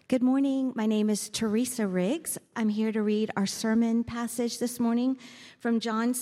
Good morning. My name is Teresa Riggs. I'm here to read our sermon passage this morning from John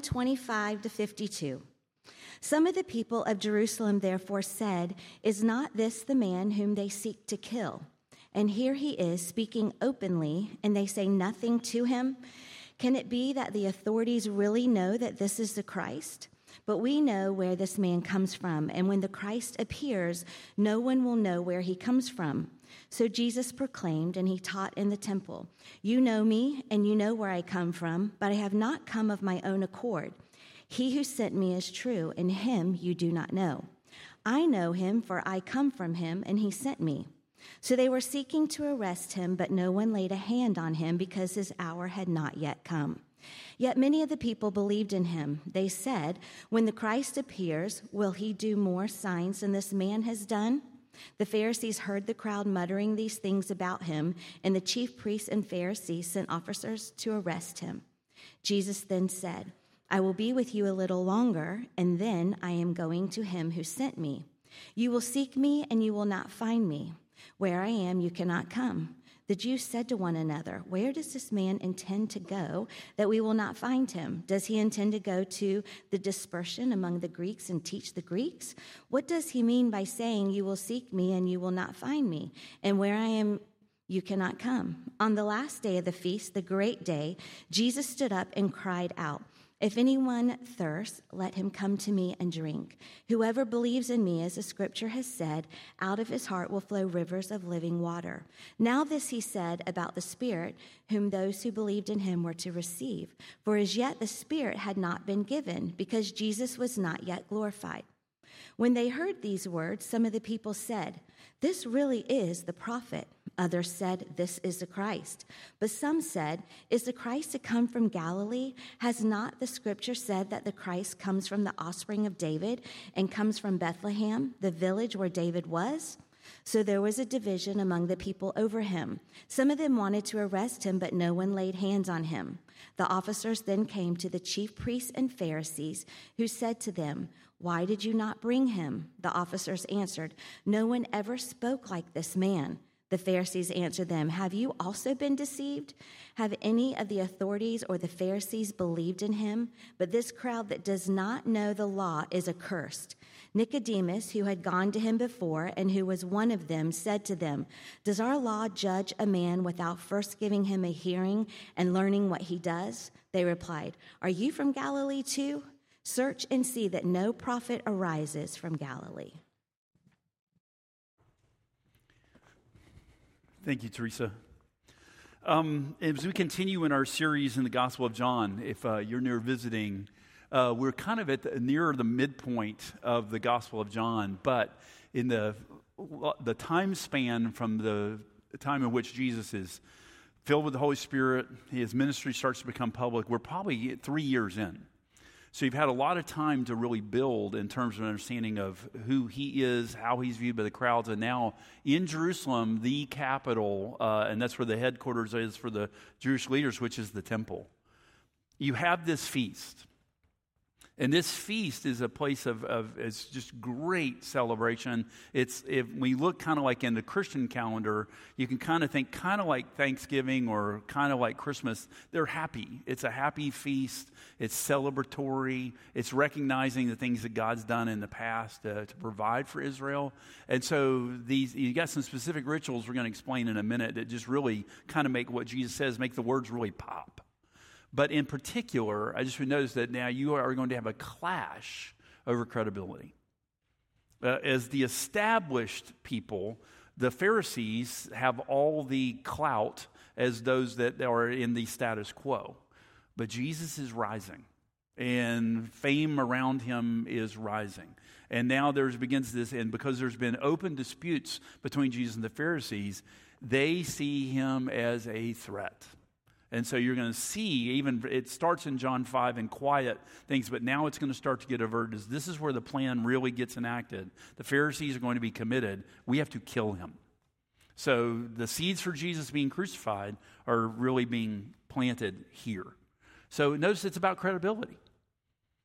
7:25 to 52. Some of the people of Jerusalem therefore said, "Is not this the man whom they seek to kill? And here he is speaking openly, and they say nothing to him. Can it be that the authorities really know that this is the Christ? But we know where this man comes from, and when the Christ appears, no one will know where he comes from." So Jesus proclaimed, and he taught in the temple, "You know me, and you know where I come from, but I have not come of my own accord. He who sent me is true, and him you do not know. I know him, for I come from him, and he sent me." So they were seeking to arrest him, but no one laid a hand on him because his hour had not yet come. Yet many of the people believed in him. They said, "When the Christ appears, will he do more signs than this man has done?" The Pharisees heard the crowd muttering these things about him, and the chief priests and Pharisees sent officers to arrest him. Jesus then said, "I will be with you a little longer, and then I am going to him who sent me. You will seek me, and you will not find me. Where I am, you cannot come." The Jews said to one another, "Where does this man intend to go that we will not find him? Does he intend to go to the dispersion among the Greeks and teach the Greeks? What does he mean by saying, 'You will seek me and you will not find me,' and where I am, you cannot come?" On the last day of the feast, the great day, Jesus stood up and cried out, "If anyone thirsts, let him come to me and drink. Whoever believes in me, as the scripture has said, out of his heart will flow rivers of living water." Now this he said about the Spirit, whom those who believed in him were to receive. For as yet the Spirit had not been given, because Jesus was not yet glorified. When they heard these words, some of the people said, "This really is the prophet." Others said, "This is the Christ." But some said, "Is the Christ to come from Galilee? Has not the scripture said that the Christ comes from the offspring of David and comes from Bethlehem, the village where David was?" So there was a division among the people over him. Some of them wanted to arrest him, but no one laid hands on him. The officers then came to the chief priests and Pharisees, who said to them, "Why did you not bring him?" The officers answered, "No one ever spoke like this man." The Pharisees answered them, "Have you also been deceived? Have any of the authorities or the Pharisees believed in him? But this crowd that does not know the law is accursed." Nicodemus, who had gone to him before and who was one of them, said to them, "Does our law judge a man without first giving him a hearing and learning what he does?" They replied, "Are you from Galilee too? Search and see that no prophet arises from Galilee." Thank you, Teresa. As we continue in our series in the Gospel of John, if you're near visiting, we're kind of at near the midpoint of the Gospel of John, but in the time span from the time in which Jesus is filled with the Holy Spirit, his ministry starts to become public, we're probably 3 years in. So you've had a lot of time to really build in terms of an understanding of who he is, how he's viewed by the crowds, and now in Jerusalem, the capital, and that's where the headquarters is for the Jewish leaders, which is the temple. You have this feast. And this feast is a place of it's just great celebration. If we look kind of like in the Christian calendar, you can kind of think kind of like Thanksgiving or kind of like Christmas. They're happy. It's a happy feast. It's celebratory. It's recognizing the things that God's done in the past to provide for Israel. And so you got some specific rituals we're going to explain in a minute that just really kind of make what Jesus says, make the words really pop. But in particular, I just would notice that now you are going to have a clash over credibility. As the established people, the Pharisees have all the clout as those that are in the status quo. But Jesus is rising, and fame around him is rising. And now begins this, and because there's been open disputes between Jesus and the Pharisees, they see him as a threat. And so you're going to see, even it starts in John 5 in quiet things, but now it's going to start to get averted. This is where the plan really gets enacted. The Pharisees are going to be committed. We have to kill him. So the seeds for Jesus being crucified are really being planted here. So notice it's about credibility.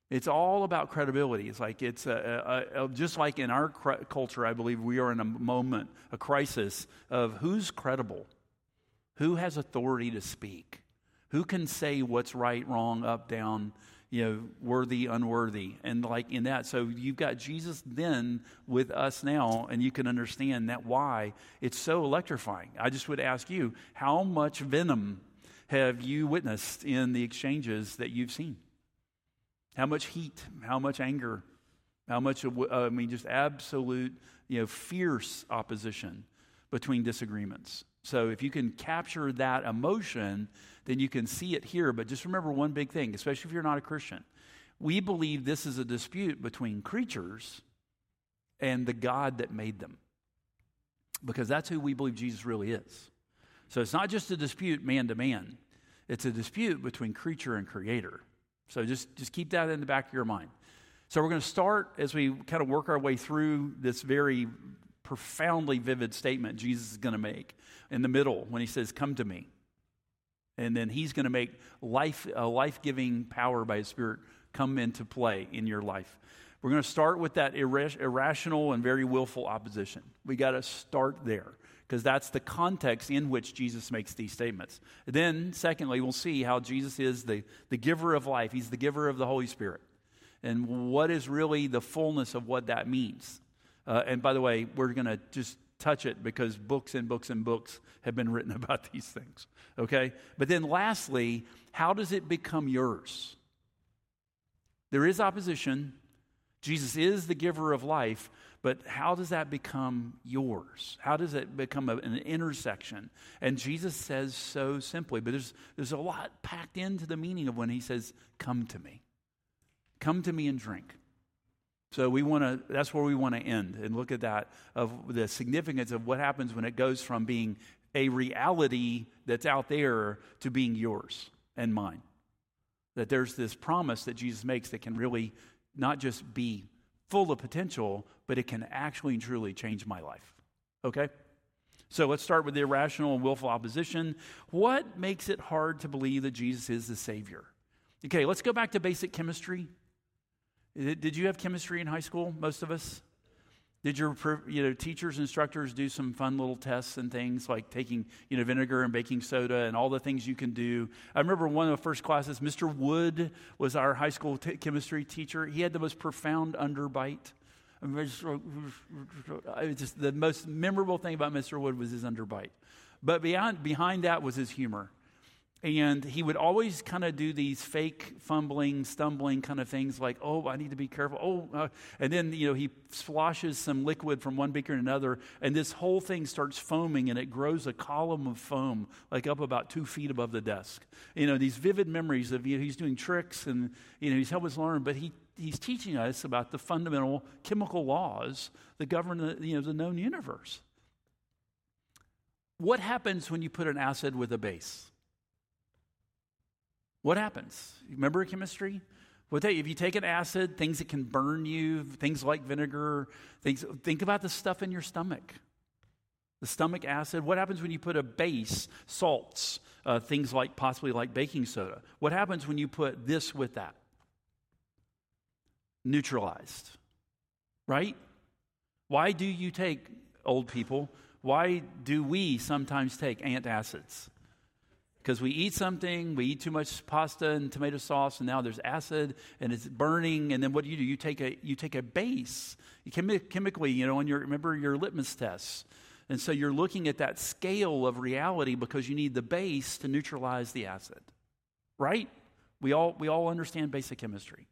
It's all about credibility. It's like just like in our culture, I believe we are in a moment, a crisis of who's credible, who has authority to speak, who can say what's right, wrong, up, down, worthy, unworthy, and like in that. So you've got Jesus then with us now, and you can understand that why it's so electrifying. I just would ask you, how much venom have you witnessed in the exchanges that you've seen? How much heat, how much anger, how much, just absolute, fierce opposition between disagreements. So if you can capture that emotion, then you can see it here. But just remember one big thing, especially if you're not a Christian. We believe this is a dispute between creatures and the God that made them, because that's who we believe Jesus really is. So it's not just a dispute man to man. It's a dispute between creature and creator. So just keep that in the back of your mind. So we're going to start as we kind of work our way through this very profoundly vivid statement Jesus is going to make in the middle when he says, "Come to me." And then he's going to make life-giving power by his Spirit come into play in your life. We're going to start with that irrational and very willful opposition. We got to start there, because that's the context in which Jesus makes these statements. Then, secondly, we'll see how Jesus is the giver of life. He's the giver of the Holy Spirit. And what is really the fullness of what that means. And by the way, we're going to just touch it because books and books and books have been written about these things. Okay? But then lastly, how does it become yours? There is opposition. Jesus is the giver of life. But how does that become yours? How does it become an intersection? And Jesus says so simply, but there's a lot packed into the meaning of when he says, "Come to me. Come to me and drink." So that's where we want to end and look at that, of the significance of what happens when it goes from being a reality that's out there to being yours and mine. That there's this promise that Jesus makes that can really not just be full of potential, but it can actually and truly change my life. Okay? So let's start with the irrational and willful opposition. What makes it hard to believe that Jesus is the Savior? Okay, let's go back to basic chemistry. Did you have chemistry in high school, most of us? Did your teachers, instructors do some fun little tests and things like taking vinegar and baking soda and all the things you can do? I remember one of the first classes, Mr. Wood was our high school chemistry teacher. He had the most profound underbite. Just the most memorable thing about Mr. Wood was his underbite. But behind that was his humor. And he would always kind of do these fake fumbling, stumbling kind of things like, "Oh, I need to be careful." And then, he sloshes some liquid from one beaker to another, and this whole thing starts foaming, and it grows a column of foam, like up about 2 feet above the desk. These vivid memories of, he's doing tricks, and, he's helping us learn, but he's teaching us about the fundamental chemical laws that govern the known universe. What happens when you put an acid with a base? What happens? Remember chemistry? Well, if you take an acid, things that can burn you, things like vinegar, think about the stuff in your stomach. The stomach acid. What happens when you put a base, salts, things like possibly like baking soda? What happens when you put this with that? Neutralized. Right? Why do you take, old people, why do we sometimes take antacids? Because we eat something, we eat too much pasta and tomato sauce, and now there's acid, and it's burning. And then what do? You take a base, chemically, on remember your litmus tests. And so you're looking at that scale of reality because you need the base to neutralize the acid, right? We all understand basic chemistry.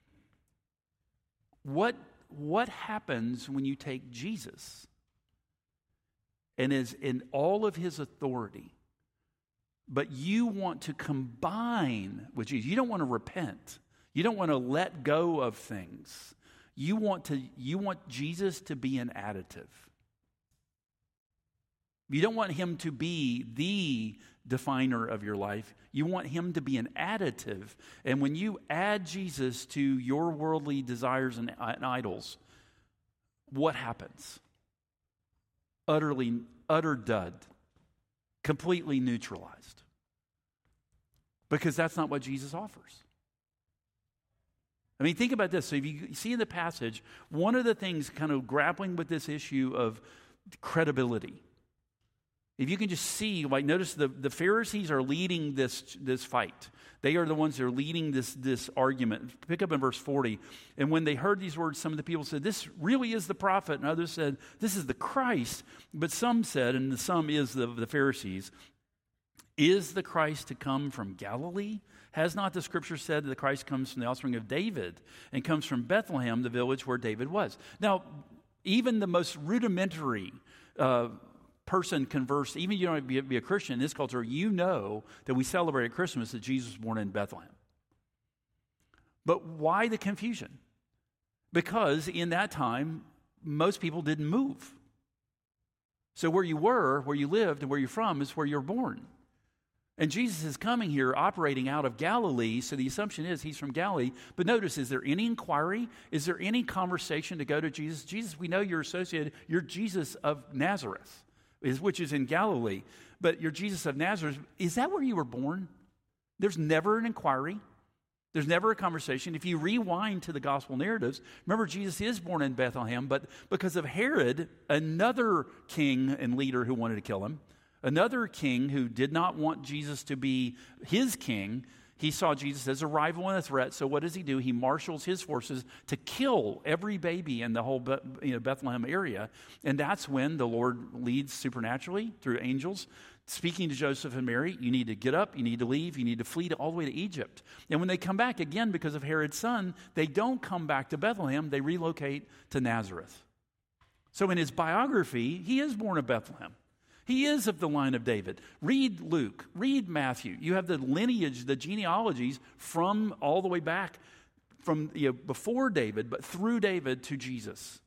What happens when you take Jesus and is in all of his authority? But you want to combine with Jesus. You don't want to repent. You don't want to let go of things. You want Jesus to be an additive. You don't want him to be the definer of your life. You want him to be an additive. And when you add Jesus to your worldly desires and idols, what happens? Utter dud. Completely neutralized. Because that's not what Jesus offers. I mean, think about this. So if you see in the passage, one of the things kind of grappling with this issue of credibility, if you can just see, like notice the Pharisees are leading this fight. They are the ones that are leading this argument. Pick up in verse 40. And when they heard these words, some of the people said, this really is the prophet. And others said, this is the Christ. But some said, and the some is the Pharisees, is the Christ to come from Galilee? Has not the scripture said that the Christ comes from the offspring of David and comes from Bethlehem, the village where David was? Now, even the most rudimentary person conversed, even you don't have to be a Christian in this culture, you know that we celebrate at Christmas that Jesus was born in Bethlehem. But why the confusion? Because in that time, most people didn't move. So where you were, where you lived, and where you're from is where you're born. And Jesus is coming here operating out of Galilee, so the assumption is he's from Galilee. But notice, is there any inquiry? Is there any conversation to go to Jesus? Jesus, we know you're associated, you're Jesus of Nazareth, which is in Galilee. But you're Jesus of Nazareth. Is that where you were born? There's never an inquiry. There's never a conversation. If you rewind to the gospel narratives, remember Jesus is born in Bethlehem, but because of Herod, another king and leader who wanted to kill him, another king who did not want Jesus to be his king, he saw Jesus as a rival and a threat. So what does he do? He marshals his forces to kill every baby in the whole Bethlehem area. And that's when the Lord leads supernaturally through angels, speaking to Joseph and Mary. You need to get up, you need to leave, you need to flee all the way to Egypt. And when they come back again because of Herod's son, they don't come back to Bethlehem, they relocate to Nazareth. So in his biography, he is born of Bethlehem. He is of the line of David. Read Luke, read Matthew. You have the lineage, the genealogies from all the way back from before David, but through David to Jesus.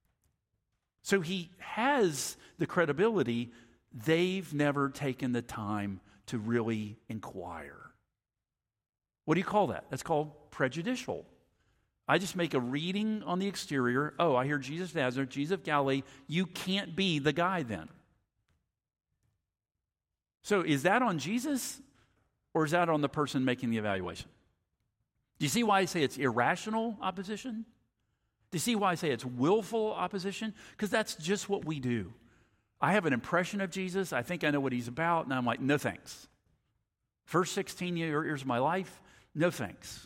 So he has the credibility. They've never taken the time to really inquire. What do you call that? That's called prejudicial. I just make a reading on the exterior. Oh, I hear Jesus of Nazareth, Jesus of Galilee. You can't be the guy then. So is that on Jesus or is that on the person making the evaluation? Do you see why I say it's irrational opposition? Do you see why I say it's willful opposition? Because that's just what we do. I have an impression of Jesus. I think I know what he's about. And I'm like, no thanks. First 16 years of my life, no thanks.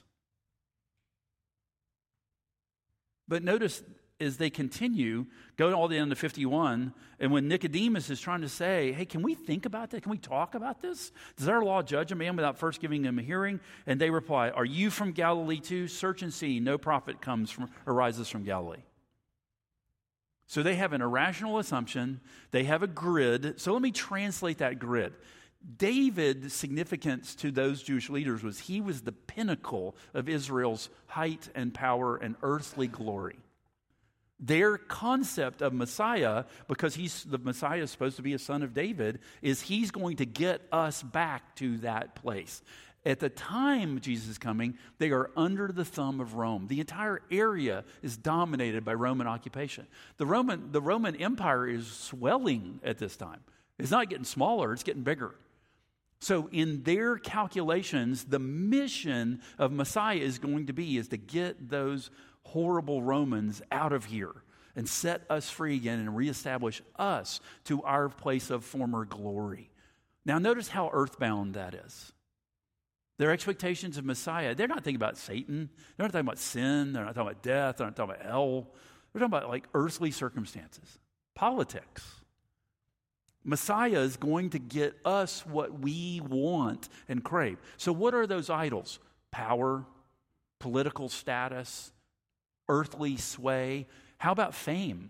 But notice as they continue, go all the way down to 51, and when Nicodemus is trying to say, hey, can we think about that? Can we talk about this? Does our law judge a man without first giving him a hearing? And they reply, are you from Galilee too? Search and see, no prophet arises from Galilee. So they have an irrational assumption. They have a grid. So let me translate that grid. David's significance to those Jewish leaders was he was the pinnacle of Israel's height and power and earthly glory. Their concept of Messiah, because the Messiah is supposed to be a son of David, is he's going to get us back to that place. At the time Jesus is coming, they are under the thumb of Rome. The entire area is dominated by Roman occupation. The Roman Empire is swelling at this time. It's not getting smaller, it's getting bigger. So in their calculations, the mission of Messiah is going to be is to get those horrible Romans out of here and set us free again and reestablish us to our place of former glory. Now notice how earthbound that is. Their expectations of Messiah, they're not thinking about Satan. They're not talking about sin. They're not talking about death. They're not talking about hell. They're talking about like earthly circumstances, politics. Messiah is going to get us what we want and crave. So what are those idols? Power, political status, earthly sway. How about fame?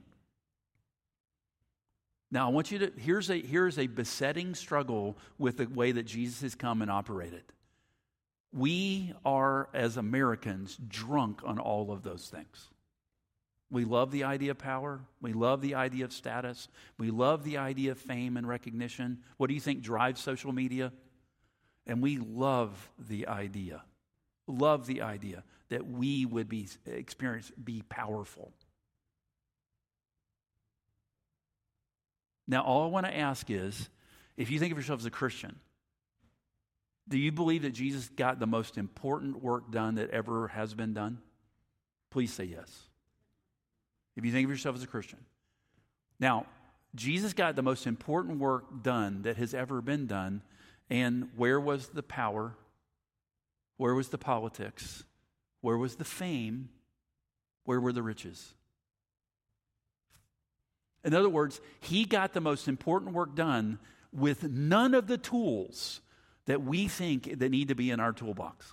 Now I want you to, here's a besetting struggle with the way that Jesus has come and operated. We are, as Americans, drunk on all of those things. We love the idea of power. We love the idea of status. We love the idea of fame and recognition. What do you think drives social media? And we love the idea that we would be powerful. Now, all I want to ask is, if you think of yourself as a Christian, do you believe that Jesus got the most important work done that ever has been done? Please say yes. If you think of yourself as a Christian. Now, Jesus got the most important work done that has ever been done. And where was the power? Where was the politics? Where was the fame? Where were the riches? In other words, he got the most important work done with none of the tools that we think that need to be in our toolbox.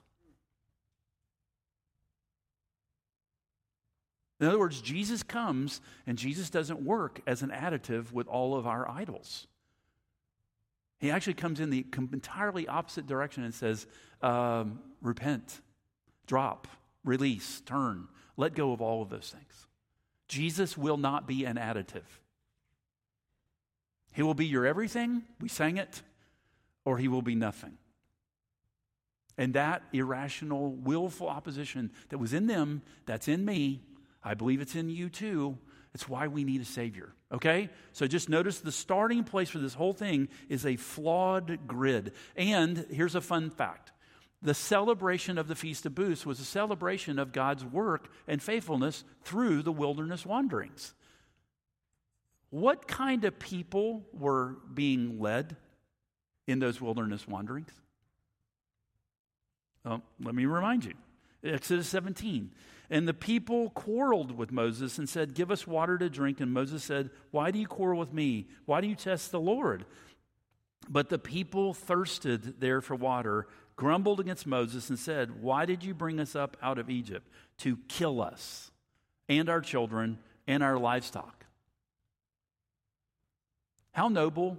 In other words, Jesus comes and Jesus doesn't work as an additive with all of our idols. He actually comes in the entirely opposite direction and says, repent, drop, release, turn, let go of all of those things. Jesus will not be an additive. He will be your everything, we sang it, or he will be nothing. And that irrational, willful opposition that was in them, that's in me, I believe it's in you too. It's why we need a Savior, okay? So just notice the starting place for this whole thing is a flawed grid. And here's a fun fact. The celebration of the Feast of Booths was a celebration of God's work and faithfulness through the wilderness wanderings. What kind of people were being led in those wilderness wanderings? Let me remind you. Exodus 17. And the people quarreled with Moses and said, give us water to drink. And Moses said, why do you quarrel with me? Why do you test the Lord? But the people thirsted there for water, grumbled against Moses and said, why did you bring us up out of Egypt? To kill us and our children and our livestock. How noble,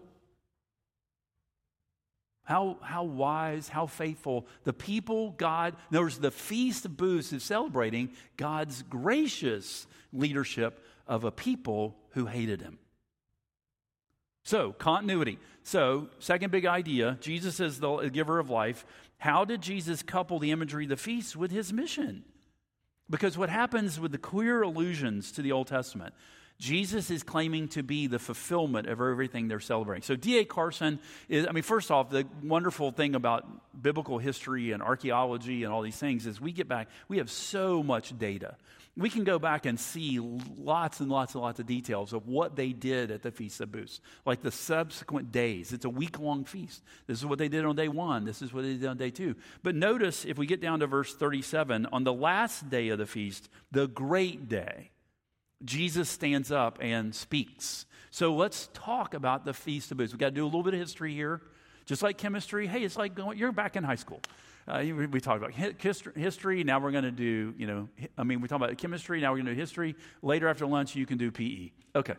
how wise, how faithful. The people God, in other words, the Feast of Booths is celebrating God's gracious leadership of a people who hated him. So, continuity. So, second big idea, Jesus is the giver of life. How did Jesus couple the imagery of the feast with his mission? Because what happens with the clear allusions to the Old Testament, Jesus is claiming to be the fulfillment of everything they're celebrating. So D.A. Carson is, first off, the wonderful thing about biblical history and archaeology and all these things is we get back, we have so much data. We can go back and see lots and lots and lots of details of what they did at the Feast of Booths, like the subsequent days. It's a week-long feast. This is what they did on day 1. This is what they did on day 2. But notice, if we get down to verse 37, on the last day of the feast, the great day, Jesus stands up and speaks. So let's talk about the Feast of Booths. We've got to do a little bit of history here. Just like chemistry, hey, it's like you're back in high school. We talked about history. Now we're going to do, we talk about chemistry. Now we're going to do history. Later after lunch, you can do PE. Okay.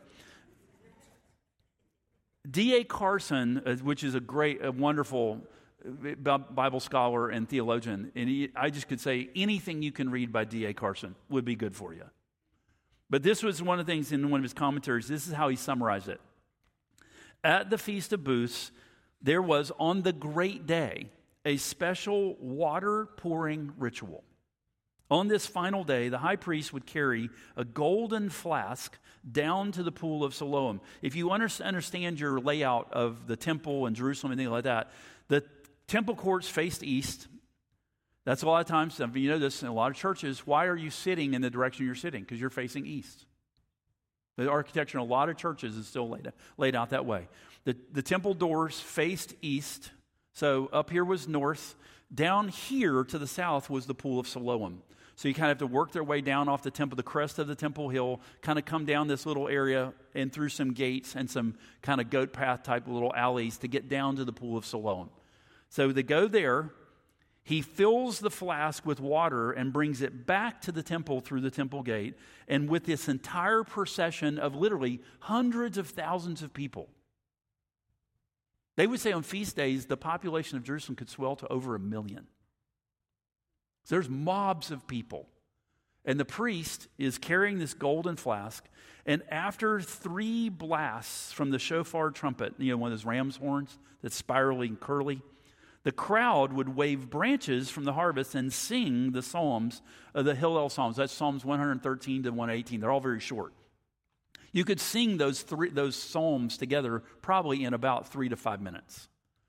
D.A. Carson, which is a wonderful Bible scholar and theologian, and I just could say anything you can read by D.A. Carson would be good for you. But this was one of the things in one of his commentaries. This is how he summarized it. At the Feast of Booths, there was on the great day a special water pouring ritual. On this final day, the high priest would carry a golden flask down to the pool of Siloam. If you understand your layout of the temple and Jerusalem and things like that, the temple courts faced east. That's a lot of times, you know this in a lot of churches, why are you sitting in the direction you're sitting? Because you're facing east. The architecture in a lot of churches is still laid out that way. The temple doors faced east, so up here was north. Down here to the south was the pool of Siloam. So you kind of have to work their way down off the temple, the crest of the temple hill, kind of come down this little area and through some gates and some kind of goat path type little alleys to get down to the pool of Siloam. So they go there. He fills the flask with water and brings it back to the temple through the temple gate. And with this entire procession of literally hundreds of thousands of people, they would say on feast days, the population of Jerusalem could swell to over 1 million. So there's mobs of people. And the priest is carrying this golden flask. And after 3 blasts from the shofar trumpet, one of those ram's horns that's spirally and curly, the crowd would wave branches from the harvest and sing the psalms, the Hillel Psalms. That's Psalms 113 to 118. They're all very short. You could sing those psalms together probably in about 3 to 5 minutes.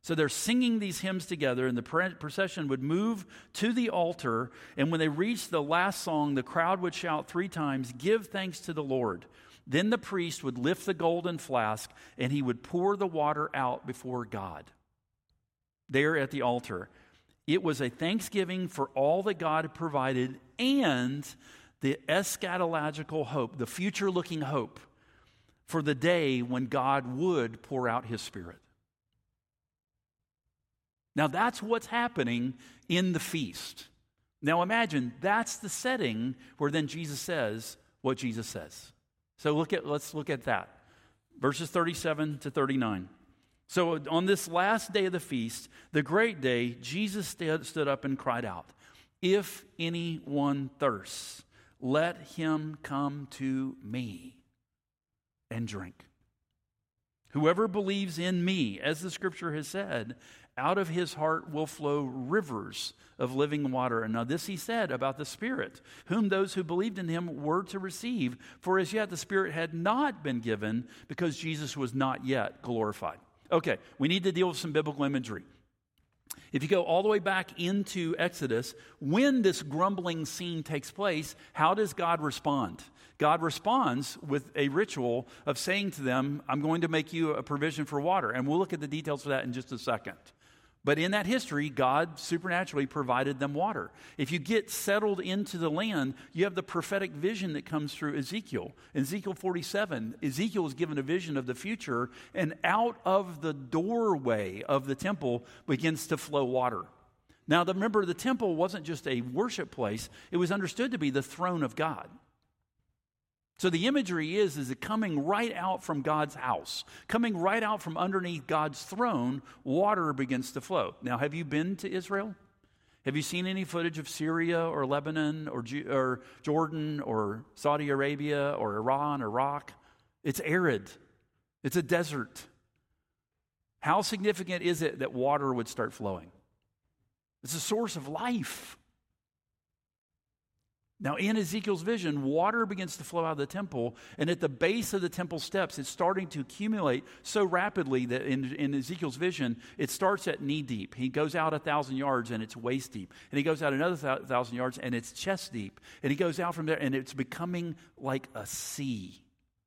So they're singing these hymns together, and the procession would move to the altar. And when they reached the last song, the crowd would shout 3 times, "Give thanks to the Lord." Then the priest would lift the golden flask, and he would pour the water out before God there at the altar. It was a thanksgiving for all that God had provided and the eschatological hope, the future-looking hope for the day when God would pour out his Spirit. Now that's what's happening in the feast. Now imagine that's the setting where then Jesus says what Jesus says. So let's look at that. Verses 37 to 39. So on this last day of the feast, the great day, Jesus stood up and cried out, "If anyone thirsts, let him come to me and drink. Whoever believes in me, as the scripture has said, out of his heart will flow rivers of living water." And now this he said about the Spirit, whom those who believed in him were to receive, for as yet the Spirit had not been given because Jesus was not yet glorified. Okay, we need to deal with some biblical imagery. If you go all the way back into Exodus, when this grumbling scene takes place, how does God respond? God responds with a ritual of saying to them, "I'm going to make you a provision for water." And we'll look at the details of that in just a second. But in that history, God supernaturally provided them water. If you get settled into the land, you have the prophetic vision that comes through Ezekiel. In Ezekiel 47, Ezekiel is given a vision of the future, and out of the doorway of the temple begins to flow water. Now, remember, the temple wasn't just a worship place. It was understood to be the throne of God. So the imagery is it coming right out from God's house, coming right out from underneath God's throne, water begins to flow. Now, have you been to Israel? Have you seen any footage of Syria or Lebanon or Jordan or Saudi Arabia or Iran, Iraq? It's arid. It's a desert. How significant is it that water would start flowing? It's a source of life. Now, in Ezekiel's vision, water begins to flow out of the temple, and at the base of the temple steps, it's starting to accumulate so rapidly that in Ezekiel's vision, it starts at knee deep. He goes out 1,000 yards, and it's waist deep. And he goes out another 1,000 yards, and it's chest deep. And he goes out from there, and it's becoming like a sea.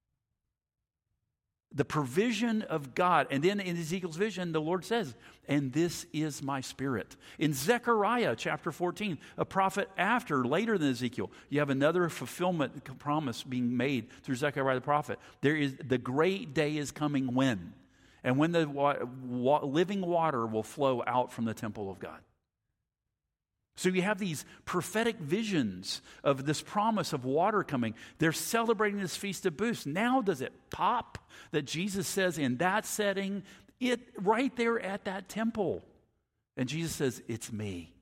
The provision of God. And then in Ezekiel's vision, the Lord says, "And this is my Spirit." In Zechariah chapter 14, a prophet later than Ezekiel, you have another fulfillment promise being made through Zechariah the prophet. The great day is coming when? And when the living water will flow out from the temple of God. So you have these prophetic visions of this promise of water coming. They're celebrating this Feast of Booths. Now does it pop that Jesus says in that setting, right there at that temple? And Jesus says, "It's me."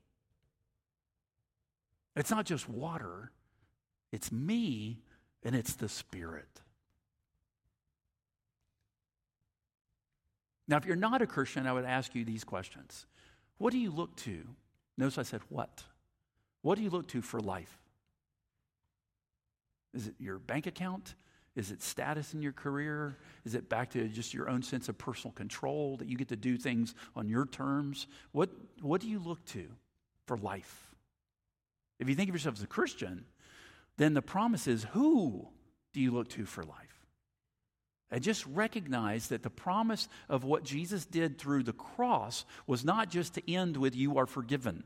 It's not just water. It's me, and it's the Spirit. Now, if you're not a Christian, I would ask you these questions. What do you look to? Notice I said what? What do you look to for life? Is it your bank account? Is it status in your career? Is it back to just your own sense of personal control, that you get to do things on your terms? What do you look to for life? If you think of yourself as a Christian, then the promise is, who do you look to for life? And just recognize that the promise of what Jesus did through the cross was not just to end with "you are forgiven."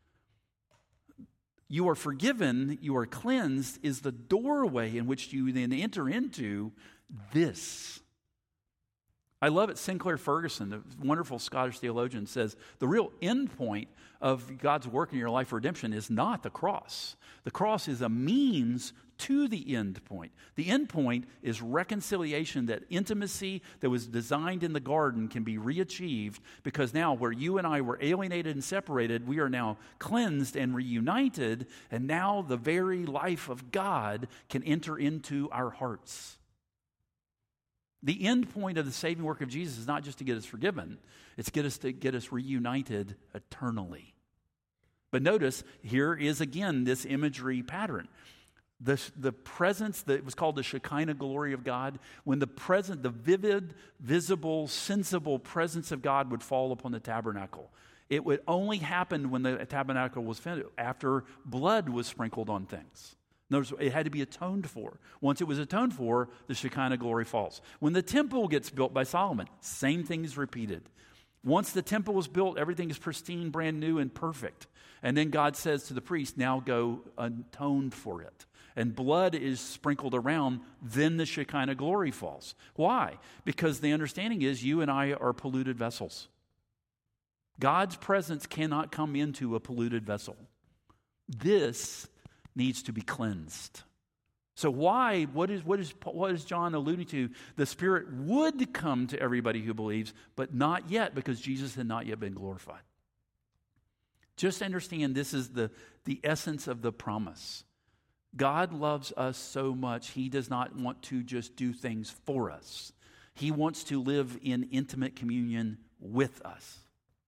You are forgiven, you are cleansed, is the doorway in which you then enter into this. I love it. Sinclair Ferguson, the wonderful Scottish theologian, says the real end point of God's work in your life for redemption is not the cross. The cross is a means to the end point. The end point is reconciliation, that intimacy that was designed in the garden can be reachieved, because now where you and I were alienated and separated, we are now cleansed and reunited, and now the very life of God can enter into our hearts. The end point of the saving work of Jesus is not just to get us forgiven, it's to get us reunited eternally. But notice, here is again this imagery pattern. The presence, that was called the Shekinah glory of God, when the vivid, visible, sensible presence of God would fall upon the tabernacle. It would only happen when the tabernacle was finished, after blood was sprinkled on things. In other words, it had to be atoned for. Once it was atoned for, the Shekinah glory falls. When the temple gets built by Solomon, same thing is repeated. Once the temple was built, everything is pristine, brand new, and perfect. And then God says to the priest, now go atone for it. And blood is sprinkled around, then the Shekinah glory falls. Why? Because the understanding is you and I are polluted vessels. God's presence cannot come into a polluted vessel. This needs to be cleansed. So why? What is John alluding to? The Spirit would come to everybody who believes, but not yet, because Jesus had not yet been glorified. Just understand, this is the essence of the promise. God loves us so much, He does not want to just do things for us. He wants to live in intimate communion with us.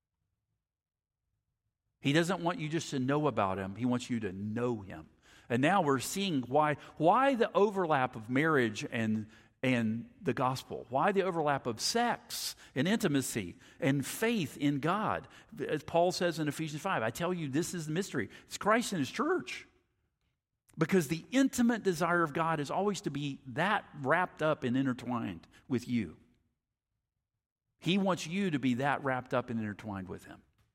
He doesn't want you just to know about Him. He wants you to know Him. And now we're seeing why the overlap of marriage and the gospel. Why the overlap of sex and intimacy and faith in God. As Paul says in Ephesians 5, I tell you, this is the mystery. It's Christ and His church. Because the intimate desire of God is always to be that wrapped up and intertwined with you. He wants you to be that wrapped up and intertwined with Him.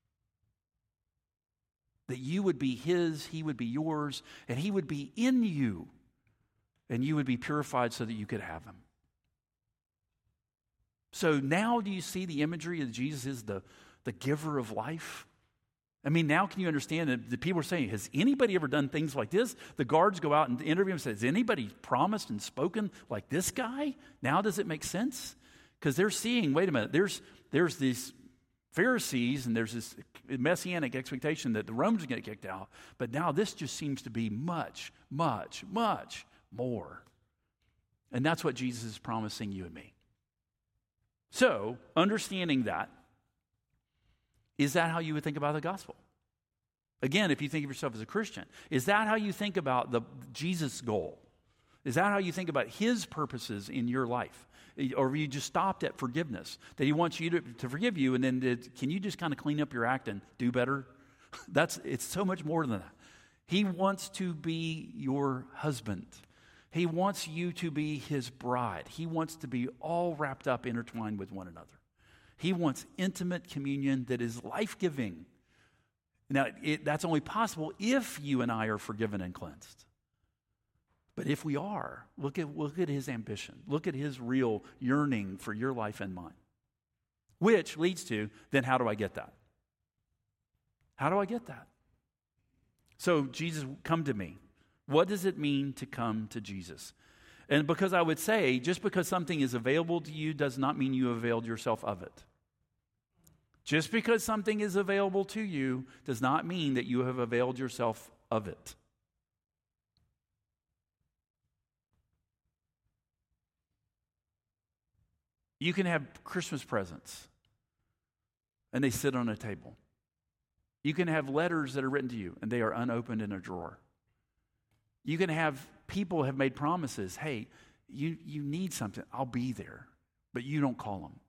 That you would be His, He would be yours, and He would be in you. And you would be purified so that you could have Him. So now do you see the imagery of Jesus is the giver of life? I mean, now can you understand that the people are saying, has anybody ever done things like this? The guards go out and interview him and say, has anybody promised and spoken like this guy? Now does it make sense? Because they're seeing, wait a minute, there's these Pharisees and there's this messianic expectation that the Romans are going to get kicked out. But now this just seems to be much, much, much more. And that's what Jesus is promising you and me. So, understanding that, is that how you would think about the gospel? Again, if you think of yourself as a Christian, is that how you think about the Jesus goal? Is that how you think about His purposes in your life? Or have you just stopped at forgiveness? That He wants you to forgive you, and then can you just kind of clean up your act and do better? It's so much more than that. He wants to be your husband. He wants you to be His bride. He wants to be all wrapped up, intertwined with one another. He wants intimate communion that is life-giving. Now, that's only possible if you and I are forgiven and cleansed. But if we are, look at His ambition. Look at His real yearning for your life and mine. Which leads to, then how do I get that? How do I get that? So, Jesus, come to me. What does it mean to come to Jesus? And because I would say, just because something is available to you does not mean you availed yourself of it. Just because something is available to you does not mean that you have availed yourself of it. You can have Christmas presents, and they sit on a table. You can have letters that are written to you, and they are unopened in a drawer. You can have people have made promises. Hey, you need something. I'll be there. But you don't call them.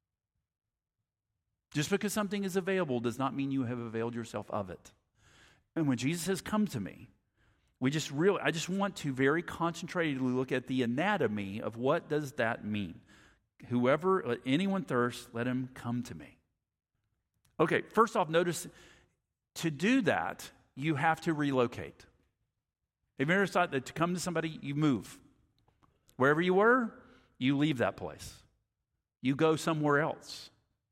Just because something is available does not mean you have availed yourself of it. And when Jesus says, come to me, I just want to very concentratedly look at the anatomy of what does that mean. Let anyone thirst, let him come to me. Okay, first off, notice to do that, you have to relocate. Have you ever thought that to come to somebody, you move? Wherever you were, you leave that place. You go somewhere else.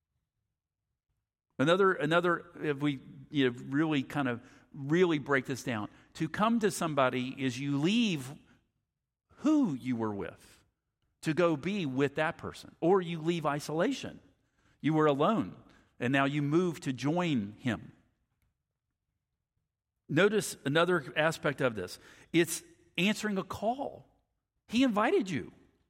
Another, if we really break this down, to come to somebody is you leave who you were with to go be with that person. Or you leave isolation. You were alone, and now you move to join him. Notice another aspect of this. It's answering a call. He invited you.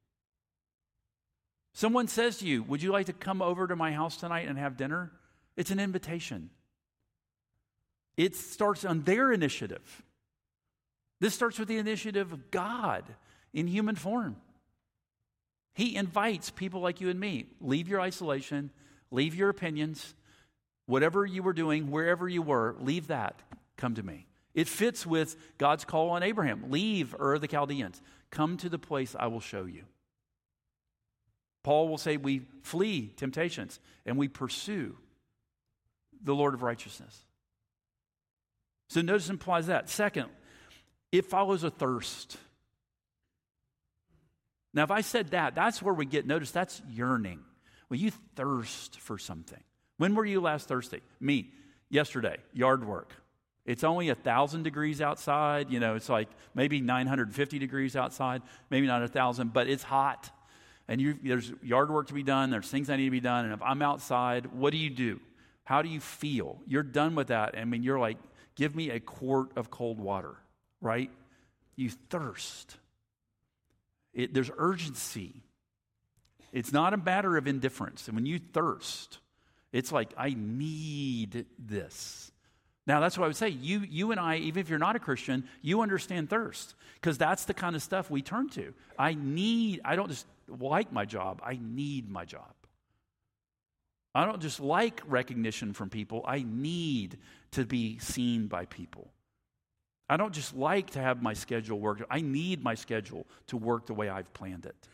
Someone says to you, would you like to come over to my house tonight and have dinner? It's an invitation. It starts on their initiative. This starts with the initiative of God in human form. He invites people like you and me. Leave your isolation, leave your opinions, whatever you were doing, wherever you were, leave that. Come to me. It fits with God's call on Abraham. Leave Ur of the Chaldeans. Come to the place I will show you. Paul will say we flee temptations and we pursue the Lord of righteousness. So notice it implies that. Second, it follows a thirst. Now, if I said that, that's where we get, notice that's yearning. When you thirst for something. When were you last thirsty? Me, yesterday, yard work. It's only 1,000 degrees outside. You know, it's like maybe 950 degrees outside, maybe not 1,000, but it's hot. And there's yard work to be done. There's things that need to be done. And if I'm outside, what do? How do you feel? You're done with that. I mean, you're like, give me a quart of cold water, right? You thirst. There's urgency. It's not a matter of indifference. And when you thirst, it's like, I need this. Now, that's what I would say. You and I, even if you're not a Christian, you understand thirst. Because that's the kind of stuff we turn to. I don't just like my job. I need my job. I don't just like recognition from people. I need to be seen by people. I don't just like to have my schedule work. I need my schedule to work the way I've planned it.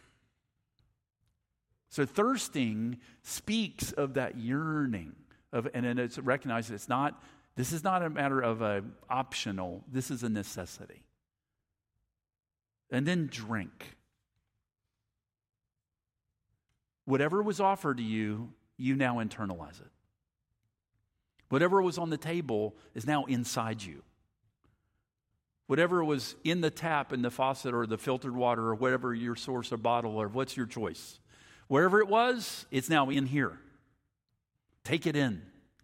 So thirsting speaks of that yearning and it's recognized this is not a matter of optional. This is a necessity. And then drink. Whatever was offered to you, you now internalize it. Whatever was on the table is now inside you. Whatever was in the tap and the faucet or the filtered water or whatever your source or bottle or what's your choice. Wherever it was, it's now in here. Take it in.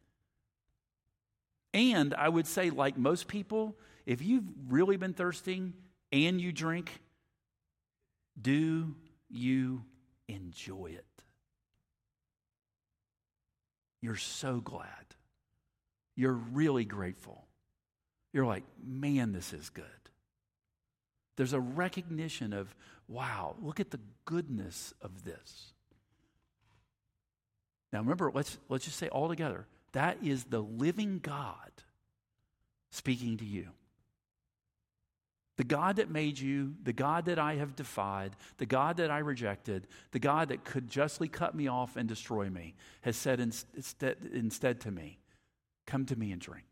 And I would say, like most people, if you've really been thirsting and you drink, do you enjoy it? You're so glad. You're really grateful. You're like, man, this is good. There's a recognition of, wow, look at the goodness of this. Now remember, let's just say all together, that is the living God speaking to you. The God that made you, the God that I have defied, the God that I rejected, the God that could justly cut me off and destroy me, has said instead to me, come to me and drink.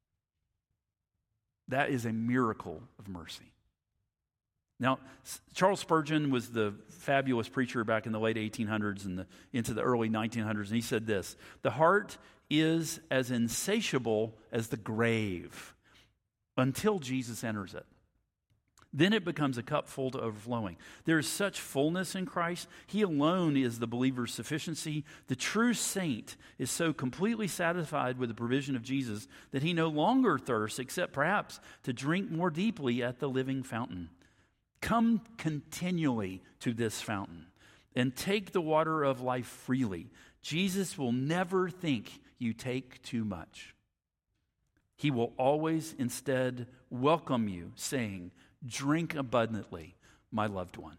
That is a miracle of mercy. Now, Charles Spurgeon was the fabulous preacher back in the late 1800s and into the early 1900s, and he said this: the heart is as insatiable as the grave until Jesus enters it. Then it becomes a cup full to overflowing. There is such fullness in Christ. He alone is the believer's sufficiency. The true saint is so completely satisfied with the provision of Jesus that he no longer thirsts except perhaps to drink more deeply at the living fountain. Come continually to this fountain and take the water of life freely. Jesus will never think you take too much. He will always instead welcome you, saying, drink abundantly, my loved one.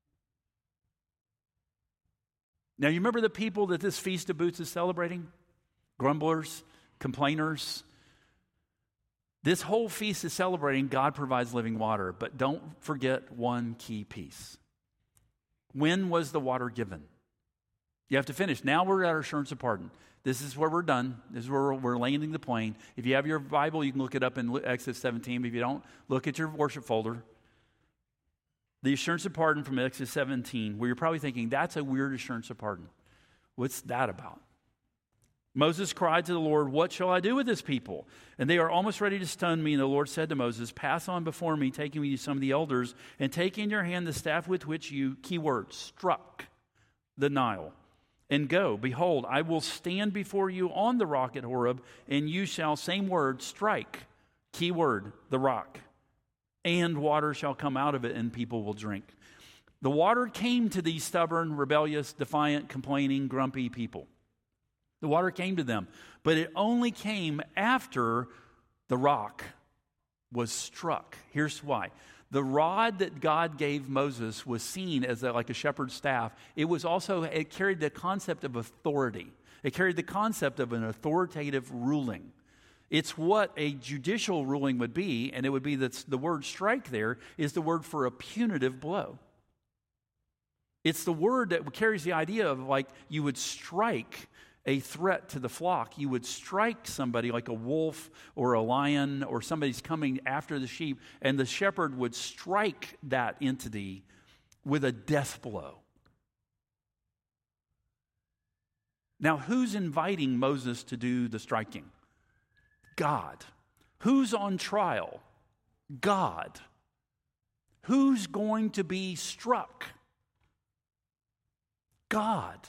Now, you remember the people that this Feast of Booths is celebrating? Grumblers, complainers. This whole feast is celebrating God provides living water, but don't forget one key piece. When was the water given? You have to finish. Now we're at our assurance of pardon. This is where we're done. This is where we're landing the plane. If you have your Bible, you can look it up in Exodus 17. If you don't, look at your worship folder. The assurance of pardon from Exodus 17, where you're probably thinking, that's a weird assurance of pardon. What's that about? Moses cried to the Lord, what shall I do with this people? And they are almost ready to stone me. And the Lord said to Moses, pass on before me, taking with you some of the elders, and take in your hand the staff with which you, keyword, struck the Nile. And go, behold, I will stand before you on the rock at Horeb, and you shall, same word, strike, keyword, the rock, and water shall come out of it, and people will drink. The water came to these stubborn, rebellious, defiant, complaining, grumpy people. The water came to them, but it only came after the rock was struck. Here's why. The rod that God gave Moses was seen as like a shepherd's staff. It carried the concept of authority. It carried the concept of an authoritative ruling. It's what a judicial ruling would be, and it would be that the word strike there is the word for a punitive blow. It's the word that carries the idea of like you would strike a threat to the flock. You would strike somebody like a wolf or a lion or somebody's coming after the sheep, and the shepherd would strike that entity with a death blow. Now, who's inviting Moses to do the striking? God. Who's on trial? God. Who's going to be struck? God.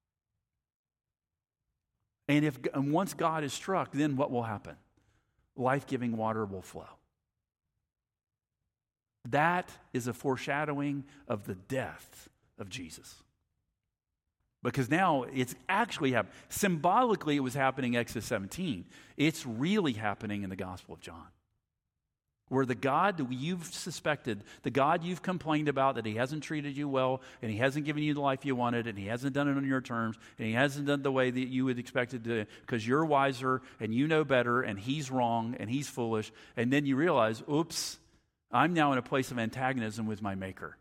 And once God is struck, then what will happen? Life-giving water will flow. That is a foreshadowing of the death of Jesus. Because now it's actually happening. Symbolically, it was happening in Exodus 17. It's really happening in the Gospel of John. Where the God that you've suspected, the God you've complained about, that he hasn't treated you well, and he hasn't given you the life you wanted, and he hasn't done it on your terms, and he hasn't done it the way that you would expect it to, because you're wiser, and you know better, and he's wrong, and he's foolish, and then you realize, oops, I'm now in a place of antagonism with my Maker.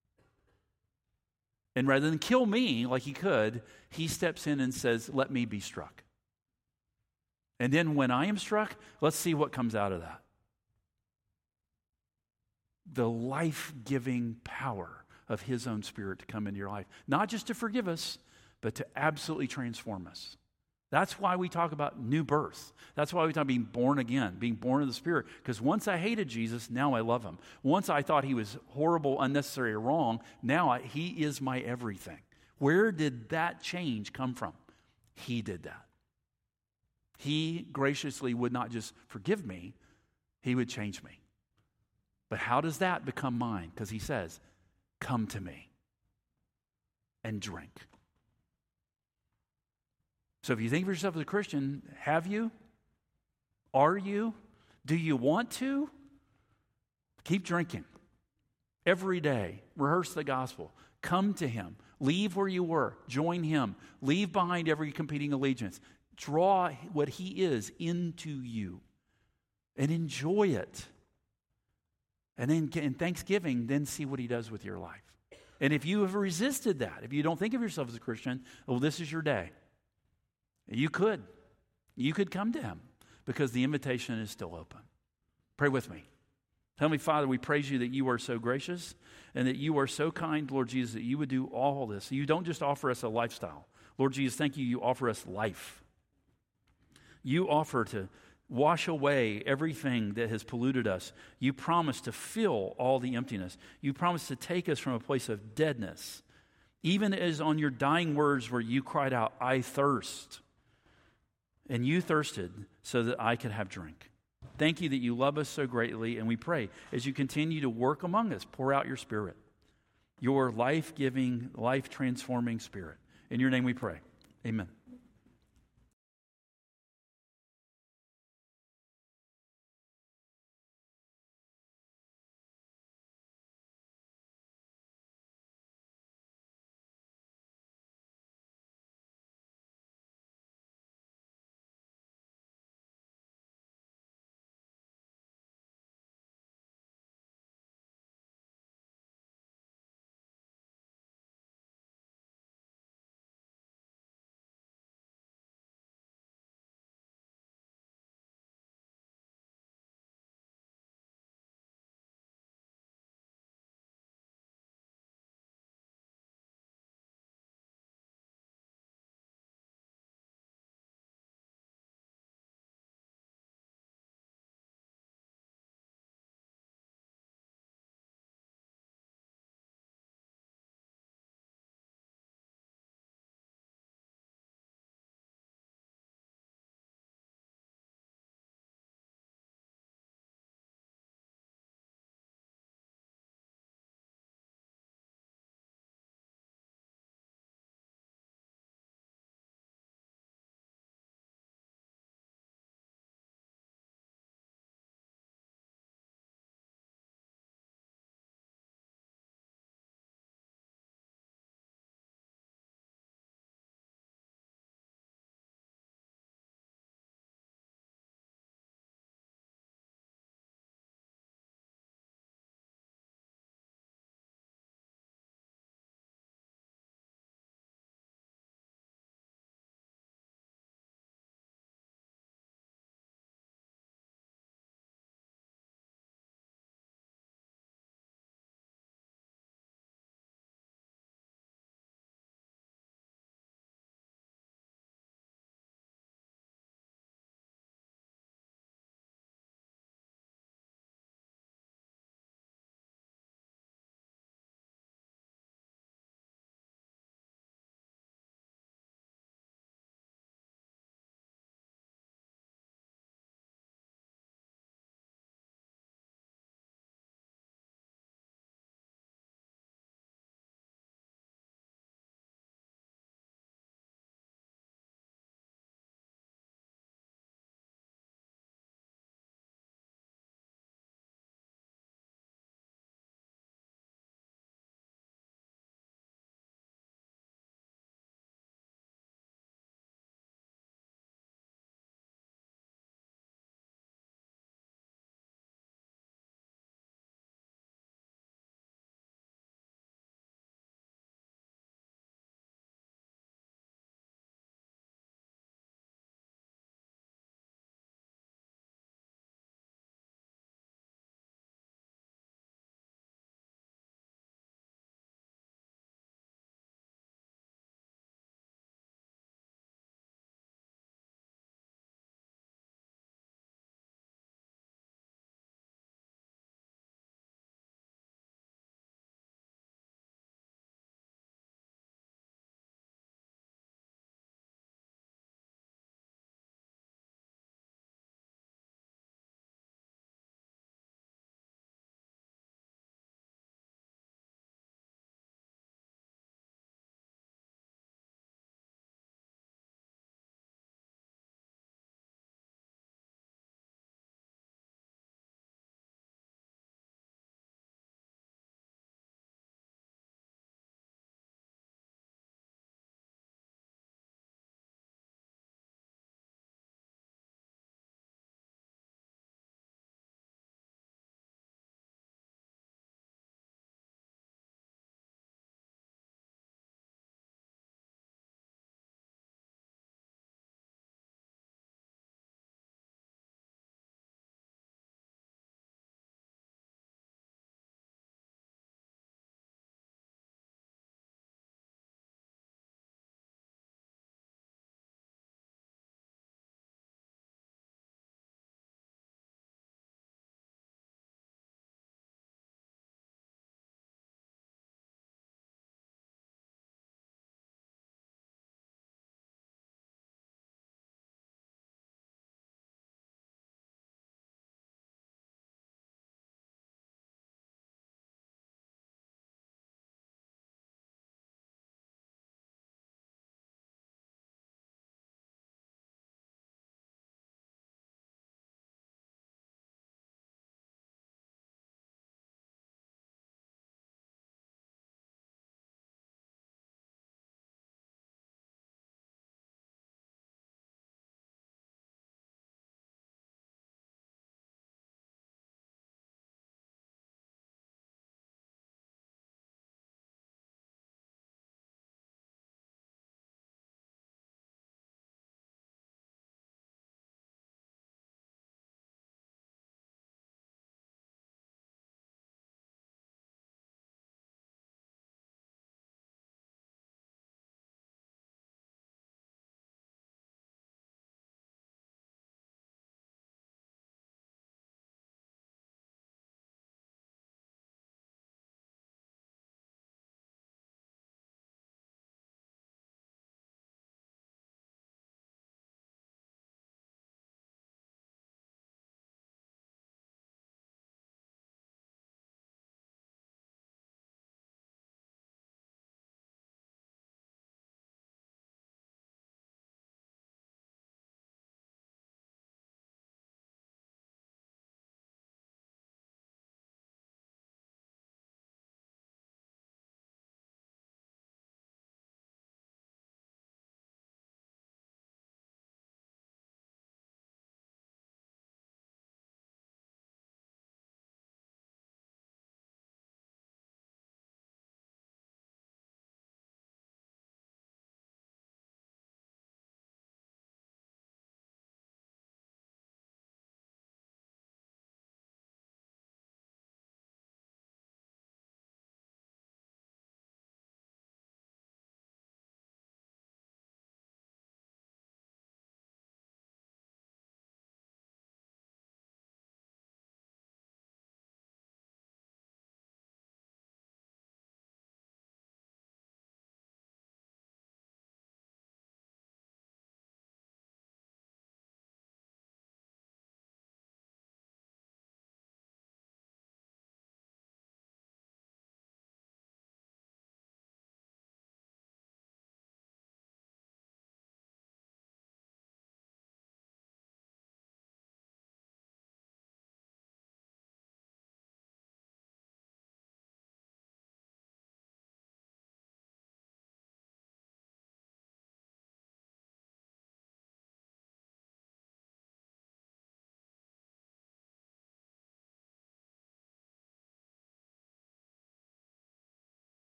And rather than kill me like he could, he steps in and says, let me be struck. And then when I am struck, let's see what comes out of that. The life-giving power of his own Spirit to come into your life. Not just to forgive us, but to absolutely transform us. That's why we talk about new birth. That's why we talk about being born again, being born of the Spirit. Because once I hated Jesus, now I love him. Once I thought he was horrible, unnecessary, or wrong, now he is my everything. Where did that change come from? He did that. He graciously would not just forgive me, he would change me. But how does that become mine? Because he says, come to me and drink. So if you think of yourself as a Christian, have you? Are you? Do you want to? Keep drinking. Every day, rehearse the gospel. Come to him. Leave where you were. Join him. Leave behind every competing allegiance. Draw what he is into you and enjoy it. And then in Thanksgiving, then see what he does with your life. And if you have resisted that, if you don't think of yourself as a Christian, well, this is your day. You could come to him because the invitation is still open. Pray with me. Heavenly Father, we praise you that you are so gracious and that you are so kind, Lord Jesus, that you would do all this. You don't just offer us a lifestyle. Lord Jesus, thank you, you offer us life. You offer to wash away everything that has polluted us. You promise to fill all the emptiness. You promise to take us from a place of deadness, even as on your dying words where you cried out, I thirst. And you thirsted so that I could have drink. Thank you that you love us so greatly, and we pray as you continue to work among us, pour out your Spirit, your life-giving, life-transforming Spirit. In your name we pray. Amen.